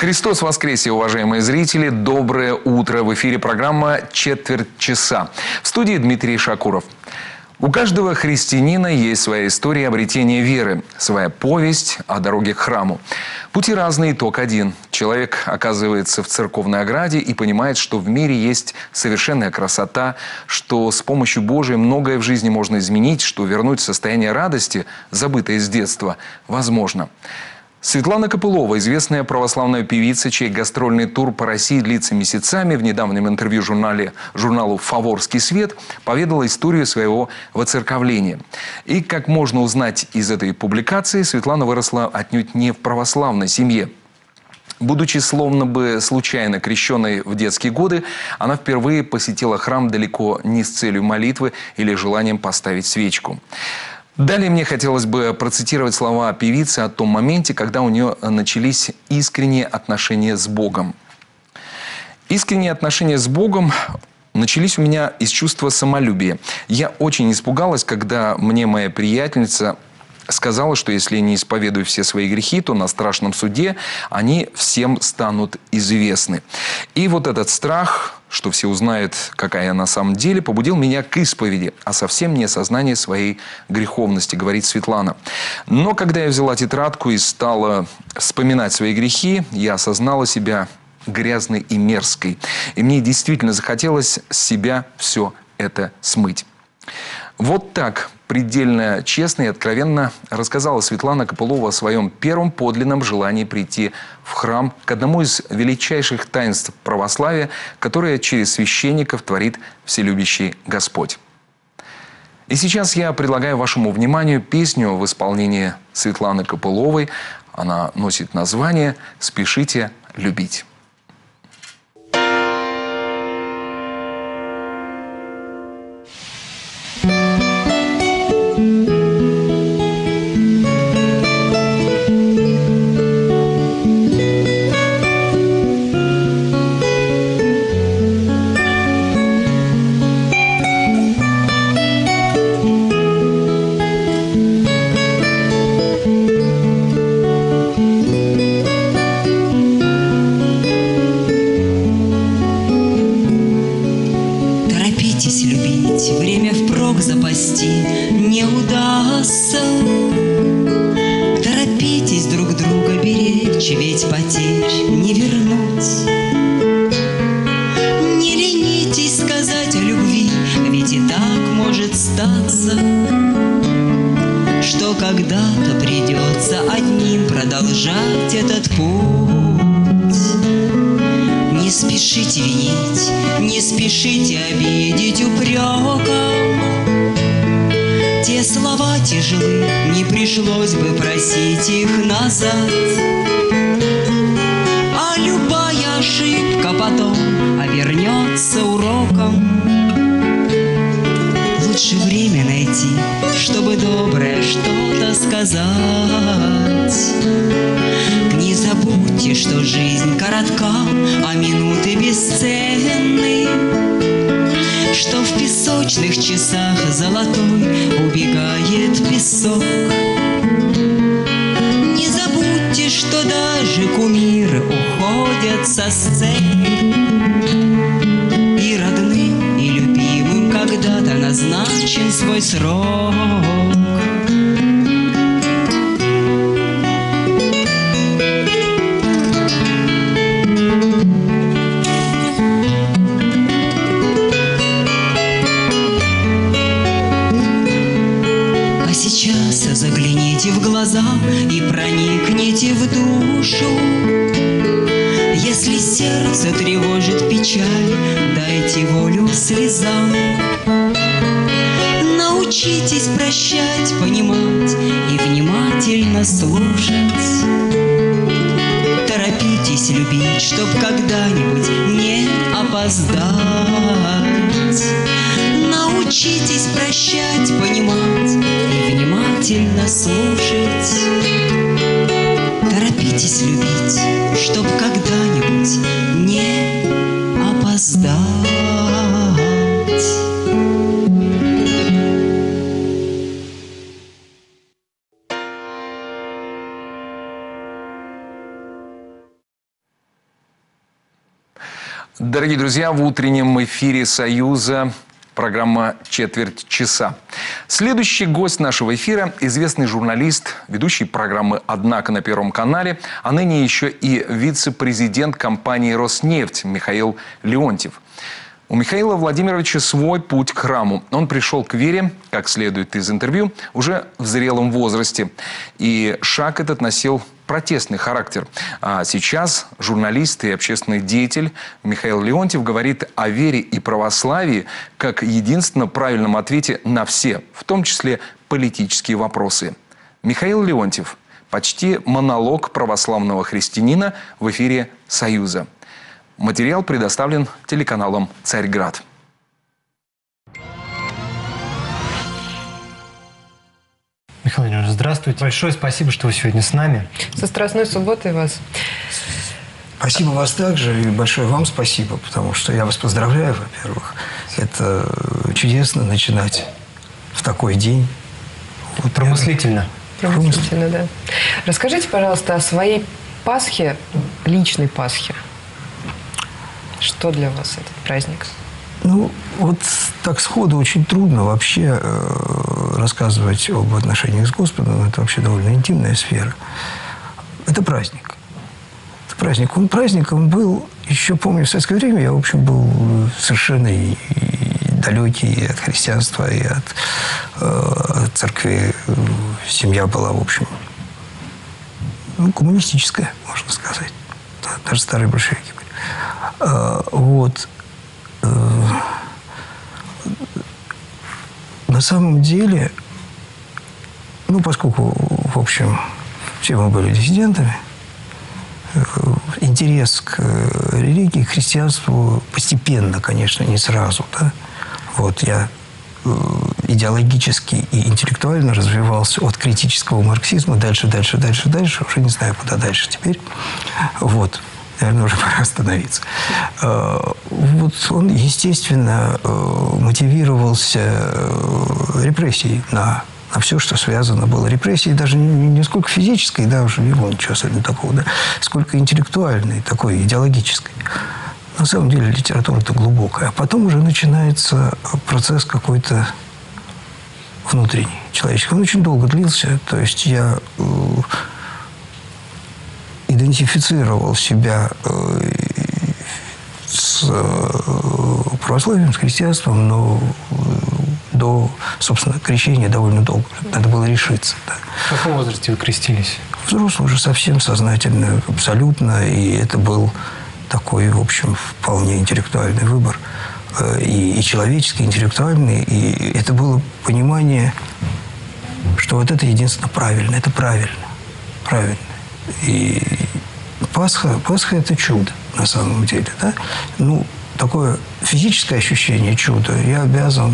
Христос воскресе, уважаемые зрители! Доброе утро! В эфире программа «Четверть часа». В студии Дмитрий Шакуров. У каждого христианина есть своя история обретения веры, своя повесть о дороге к храму. Пути разные, итог один. Человек оказывается в церковной ограде и понимает, что в мире есть совершенная красота, что с помощью Божией многое в жизни можно изменить, что вернуть состояние радости, забытое с детства, возможно. Светлана Копылова, известная православная певица, чей гастрольный тур по России длится месяцами, в недавнем интервью журналу «Фаворский свет» поведала историю своего воцерковления. И, как можно узнать из этой публикации, Светлана выросла отнюдь не в православной семье. Будучи словно бы случайно крещенной в детские годы, она впервые посетила храм далеко не с целью молитвы или желанием поставить свечку. Далее мне хотелось бы процитировать слова певицы о том моменте, когда у нее начались искренние отношения с Богом. Искренние отношения с Богом начались у меня из чувства самолюбия. Я очень испугалась, когда мне моя приятельница сказала, что если я не исповедую все свои грехи, то на страшном суде они всем станут известны. И вот этот страх, что все узнают, какая я на самом деле, побудил меня к исповеди, а совсем не осознание своей греховности, говорит Светлана. Но когда я взяла тетрадку и стала вспоминать свои грехи, я осознала себя грязной и мерзкой. И мне действительно захотелось с себя все это смыть. Вот так предельно честно и откровенно рассказала Светлана Копылова о своем первом подлинном желании прийти в храм к одному из величайших таинств православия, которое через священников творит вселюбящий Господь. И сейчас я предлагаю вашему вниманию песню в исполнении Светланы Копыловой. Она носит название «Спешите любить». Время впрок запасти не удастся. Торопитесь друг друга беречь, ведь потерь не вернуть. Не ленитесь сказать о любви, ведь и так может статься, что когда-то придется одним продолжать этот путь. Не спешите винить, не спешите обидеть упреком. Те слова тяжелы, не пришлось бы просить их назад. А любая ошибка потом обернется уроком. Лучше время найти, чтобы доброе что-то сказать. Не забудьте, что жизнь коротка, а минуты бесценны, что в песочных часах золотой убегает песок. Не забудьте, что даже кумиры уходят со сцены, и родным, и любимым когда-то назначен свой срок. Загляните в глаза и проникните в душу. Если сердце тревожит печаль, дайте волю слезам. Научитесь прощать, понимать и внимательно слушать. Торопитесь любить, чтоб когда-нибудь не опоздать. Научитесь прощать, понимать и внимательно слушать. Торопитесь любить, чтоб когда-нибудь не опоздать. Дорогие друзья, в утреннем эфире «Союза» программа «Четверть часа». Следующий гость нашего эфира – известный журналист, ведущий программы «Однако» на Первом канале, а ныне еще и вице-президент компании «Роснефть» Михаил Леонтьев. У Михаила Владимировича свой путь к храму. Он пришел к вере, как следует из интервью, уже в зрелом возрасте. И шаг этот носил протестный характер. А сейчас журналист и общественный деятель Михаил Леонтьев говорит о вере и православии как единственно правильном ответе на все, в том числе политические вопросы. Михаил Леонтьев. Почти монолог православного христианина в эфире «Союза». Материал предоставлен телеканалом «Царьград». Михаил Владимирович, здравствуйте. Большое спасибо, что вы сегодня с нами. Со Страстной субботой вас. Спасибо вас также, и большое вам спасибо, потому что я вас поздравляю, во-первых. Это чудесно начинать в такой день. Вот промыслительно. Промыслительно, да. Расскажите, пожалуйста, о своей Пасхе, личной Пасхе. Что для вас этот праздник? Ну, вот так сходу очень трудно вообще рассказывать об отношениях с Господом. Это вообще довольно интимная сфера. Это праздник. Это праздник. Он праздником был, еще помню, в советское время я, в общем, был совершенно и далекий от христианства, и от церкви. Семья была, в общем, коммунистическая, можно сказать. Даже старые большевики были. Вот. На самом деле, ну, поскольку, в общем, все мы были диссидентами, интерес к религии, к христианству постепенно, конечно, не сразу, да. Вот я идеологически и интеллектуально развивался от критического марксизма дальше, уже не знаю, куда дальше теперь. Вот. Наверное, уже пора остановиться. Вот он, естественно, мотивировался репрессией на все, что связано было. Репрессии даже не сколько физической, да, уже не было ничего особенно такого, да, сколько интеллектуальной, такой идеологической. На самом деле литература-то глубокая. А потом уже начинается процесс какой-то внутренний, человеческий. Он очень долго длился. То есть я идентифицировал себя с православием, с христианством, но до, собственно, крещения довольно долго. Надо было решиться. Да. В каком возрасте вы крестились? Взрослый уже совсем сознательно, абсолютно. И это был такой, в общем, вполне интеллектуальный выбор. И человеческий, и интеллектуальный. И это было понимание, что вот это единственно правильно. Это правильно. Правильно. И Пасха – это чудо, на самом деле. Да? Ну, такое физическое ощущение чуда я обязан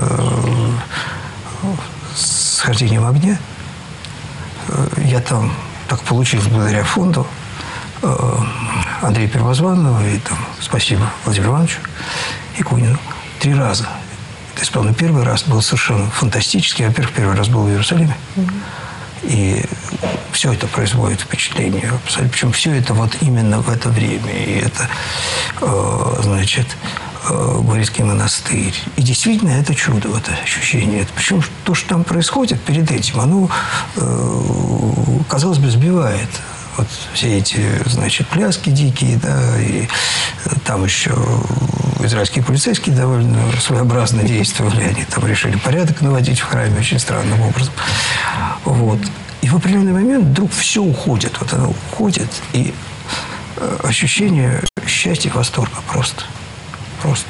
схождением огня. Я там так получилось благодаря фонду Андрея Первозванного и там, спасибо Владимиру Ивановичу Якунину 3 раза. То есть, по-моему, первый раз был совершенно фантастический. Во-первых, первый раз был в Иерусалиме. И все это производит впечатление. Причем все это вот именно в это время. И это, значит, Гурьевский монастырь. И действительно это чудо, вот это ощущение. Причем то, что там происходит перед этим, оно, казалось бы, сбивает. Вот все эти, значит, пляски дикие, да, и там еще израильские полицейские довольно своеобразно действовали. Они там решили порядок наводить в храме очень странным образом. Вот. И в определенный момент вдруг все уходит. Вот оно уходит, и ощущение счастья, восторга просто. Просто.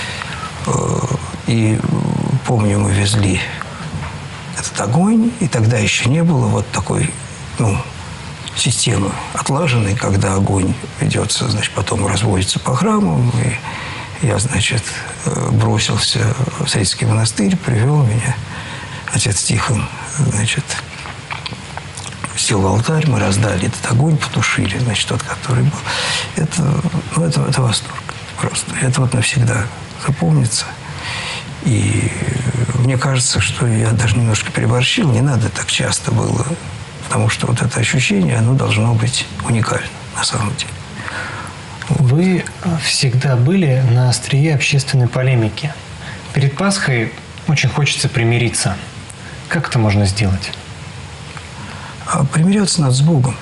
И помню, мы везли этот огонь, и тогда еще не было вот такой, ну, системы отлаженной, когда огонь ведется, значит, потом разводится по храмам. И я, значит, бросился в Сретенский монастырь, привел меня отец Тихон, значит, сел в алтарь, мы раздали этот огонь, потушили, значит, тот, который был. Это восторг просто. Это вот навсегда запомнится. И мне кажется, что я даже немножко переборщил, не надо так часто было. Потому что вот это ощущение, оно должно быть уникально, на самом деле. Вы всегда были на острие общественной полемики. Перед Пасхой очень хочется примириться. Как это можно сделать? А примиряться надо с Богом.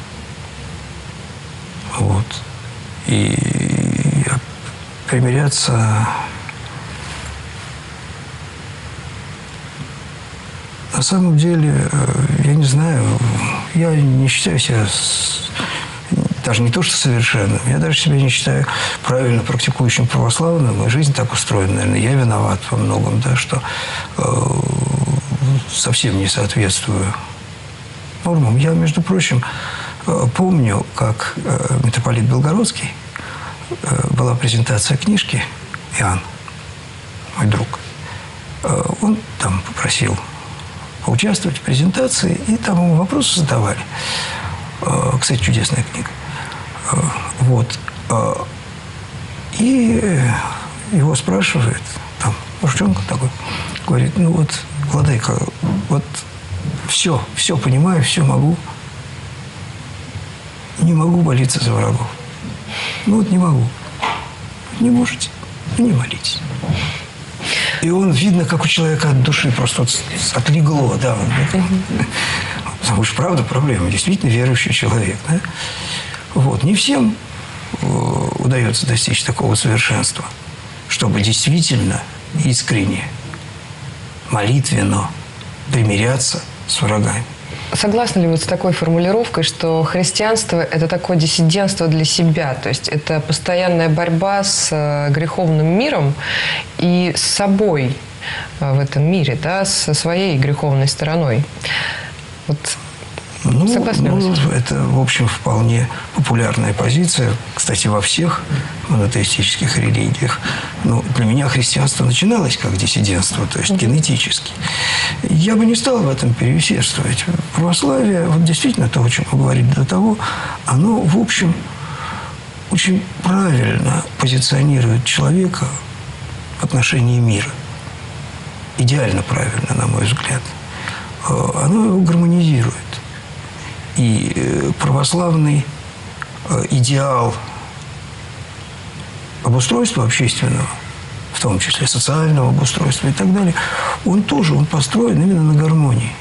Вот. И примиряться... На самом деле, я не знаю, я не считаю себя даже не то, что совершенным, я даже себя не считаю правильно практикующим православным, и жизнь так устроена, наверное, я виноват во многом, да, что совсем не соответствую нормам. Я, между прочим, помню, как митрополит Белгородский, была презентация книжки, Иоанн, мой друг, он там попросил поучаствовать в презентации, и там ему вопросы задавали. Кстати, чудесная книга. Вот. И его спрашивает, там, мужчонка такой, говорит, ну вот, владыка, вот все понимаю, все могу, не могу молиться за врагов. Ну вот не могу. Не можете, не молитесь. И он, видно, как у человека от души просто вот отлегло, да. Потому что, правда, проблема. Действительно верующий человек, да? Вот. Не всем удается достичь такого совершенства, чтобы действительно искренне, молитвенно примиряться с врагами. Согласны ли вы с такой формулировкой, что христианство – это такое диссидентство для себя? То есть это постоянная борьба с греховным миром и с собой в этом мире, да, со своей греховной стороной? Вот. Согласны ли вы? Это, в общем, вполне популярная позиция, кстати, во всех монотеистических религиях. Но для меня христианство начиналось как диссидентство, то есть генетически. Я бы не стал в этом переусердствовать. Православие, вот действительно то, о чем мы говорили до того, оно, в общем, очень правильно позиционирует человека в отношении мира. Идеально правильно, на мой взгляд. Оно его гармонизирует. И православный идеал обустройства общественного, в том числе социального обустройства и так далее, он построен именно на гармонии.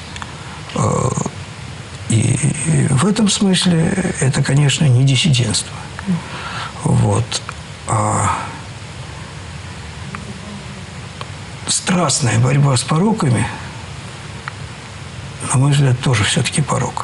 И в этом смысле это, конечно, не диссидентство. Вот. А страстная борьба с пороками, на мой взгляд, тоже все-таки порок.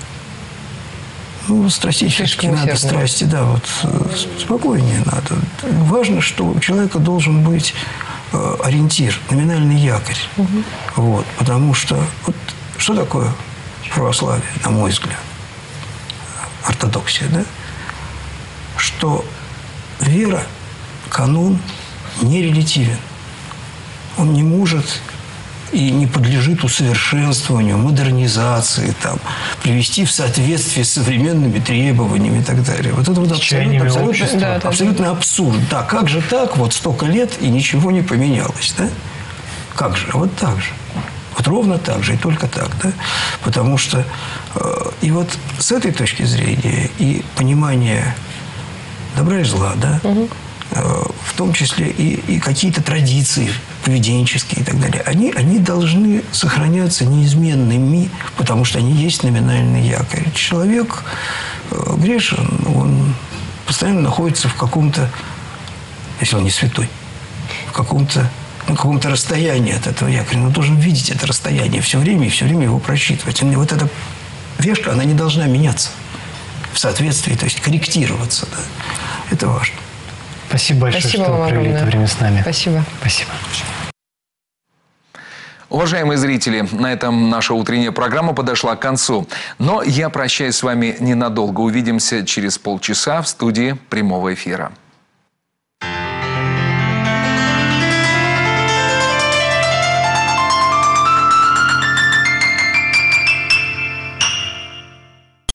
Ну, страстей все-таки надо, страсти, да, вот спокойнее надо. Важно, что у человека должен быть ориентир, номинальный якорь. Вот, потому что, вот, что такое православие, на мой взгляд, ортодоксия, да? Что вера, канон не релятивен. Он не может и не подлежит усовершенствованию, модернизации, там, привести в соответствие с современными требованиями и так далее. Вот это вот абсолютно абсурд. Да, как же так? Вот столько лет и ничего не поменялось, да? Как же? Вот так же. Вот ровно так же и только так, да? Потому что и вот с этой точки зрения и понимание добра и зла, да? В том числе и какие-то традиции поведенческие и так далее, они должны сохраняться неизменными, потому что они есть номинальный якорь. Человек грешен, он постоянно находится в каком-то, если он не святой, в каком-то расстоянии от этого якоря. Он должен видеть это расстояние все время и все время его просчитывать. И вот эта вешка, она не должна меняться в соответствии, то есть корректироваться. Да. Это важно. Спасибо большое, что вы провели это время с нами. Спасибо. Спасибо. Уважаемые зрители, на этом наша утренняя программа подошла к концу. Но я прощаюсь с вами ненадолго. Увидимся через полчаса в студии прямого эфира.